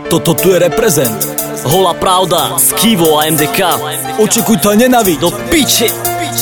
Toto tu je reprezent. Holá pravda, Skivo a MDK. Očekuj to a nenavíď. Do piče.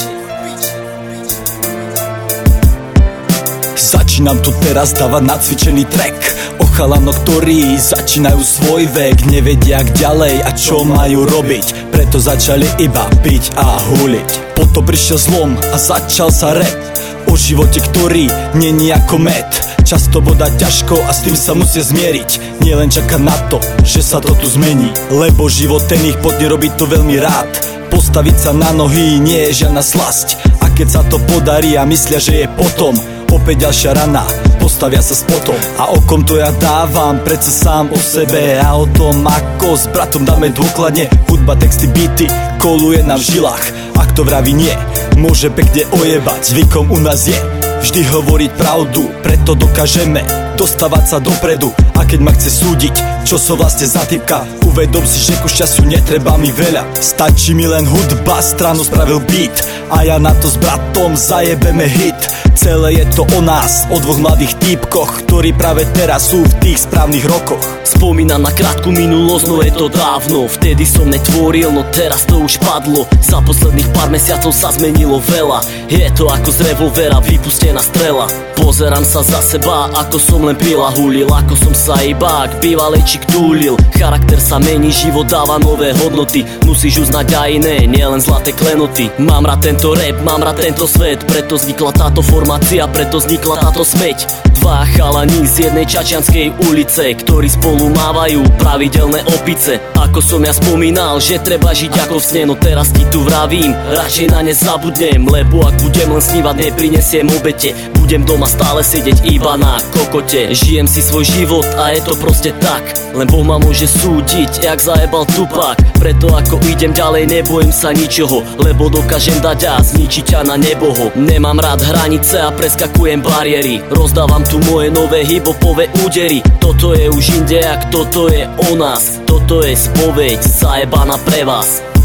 Začínam tu teraz dávať nacvičený track o chalanoch, ktorí začínajú svoj vek, nevedia jak ďalej a čo majú robiť, preto začali iba piť a huliť. Potom prišiel zlom a začal sa rap o živote, ktorý není ako med. Často boda ťažko a s tým sa musia zmieriť. Nielen čaká na to, že sa to tu zmení, lebo život ten ich potne robiť to veľmi rád. Postaviť sa na nohy nie je žiadna slasť, a keď sa to podarí a myslia, že je potom opäť ďalšia rana, postavia sa s potom. A o kom to ja dávam, predsa sám o sebe a o tom, ako s bratom dáme dôkladne. Hudba, texty, beaty, koluje nám v žilách. Ak to vraví nie, môže pekne ojebať. Zvykom u nás je vždy hovoriť pravdu, preto dokážeme dostávať sa dopredu. A keď ma chce súdiť, čo som vlastne za typka, uvedom si, že ku času netreba mi veľa. Stačí mi len hudba, stranu spravil beat a ja na to s bratom zajebeme hit. Celé je to o nás, o dvoch mladých týpkoch, ktorí práve teraz sú v tých správnych rokoch. Spomínam na krátku minulosť, no je to dávno. Vtedy som netvoril, no teraz to už padlo. Za posledných pár mesiacov sa zmenilo veľa. Je to ako z revolvera vypustená strela. Pozerám sa za seba, ako som len pil a hulil, ako som sa iba k bývalejčík túlil. Charakter sa mení, život dáva nové hodnoty. Musíš uznať aj iné, nielen zlaté klenoty. Mám rád tento rap, mám rád tento svet, preto vznikla táto formácia, preto vznikla táto smeť. Dva chalani z jednej čačianskej ulice, ktorí spolu mávajú pravidelné opice. Ako som ja spomínal, že treba žiť ako v sne, no teraz ti tu vravím, radšej na ne zabudnem, lebo ak budem len snívať, neprinesiem obete. Budem doma stále sedieť iba na kokote. Žijem si svoj život a je to proste tak, len Boh ma môže súdiť, jak zajebal Tupac. Preto ako idem ďalej, nebojím sa ničoho, lebo dokážem dať a zničiť ťa na neboho. Nemám rád hranice a preskakujem bariéry, rozdávam tu moje nové hip-hopové údery. Toto je už inde, ak toto je o nás, toto je spoveď zajebaná pre vás.